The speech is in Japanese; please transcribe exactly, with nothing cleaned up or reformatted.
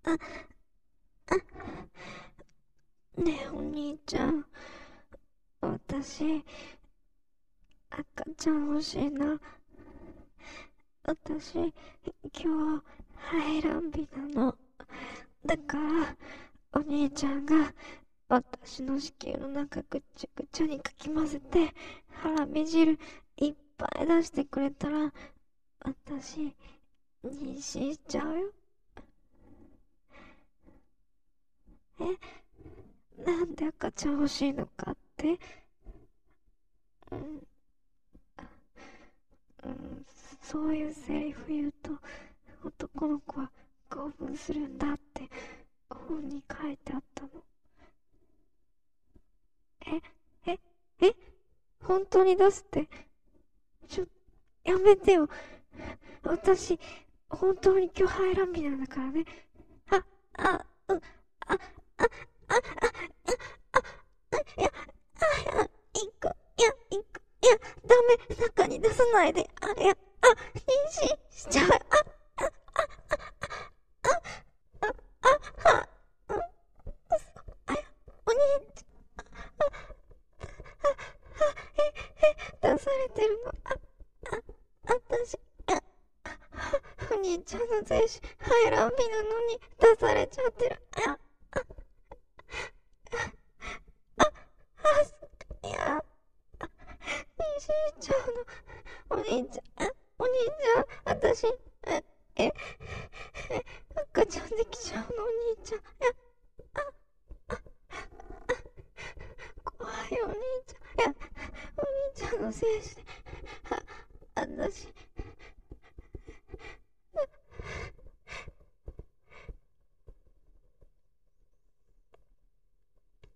ねえお兄ちゃん、私赤ちゃん欲しいな。私今日排卵日なの。だからお兄ちゃんが私の子宮の中ぐっちゃぐちゃにかき混ぜて腹み汁いっぱい出してくれたら、私妊娠しちゃうよ。え、なんで赤ちゃん欲しいのかって。うん、うん、そういうセリフ言うと男の子は興奮するんだって本に書いてあったの。え、え、え、本当に出すって。ちょ、やめてよ。私、本当に今日排卵日なんだからね。あ、あ、うん、あ、あ、あ、あ、あ、いや、あ、いや、一個、いや、一個、いや、ダメ、中に出さないで。あ、いや、あ、妊娠しちゃう。あ、あ、あ、あ、うん、あ、お兄ちゃん、出されてるの。あ、あ、私、あ、お兄ちゃんの精子、排卵日なのに出されちゃってる。あ、あ、あ、いや、妊娠しちゃうの。お兄ちゃん、あ、お兄ちゃん、私、え、え、赤ちゃんできちゃうの、お兄ちゃん。いや、怖いよ、お兄ちゃん。いや、お兄ちゃんの精子で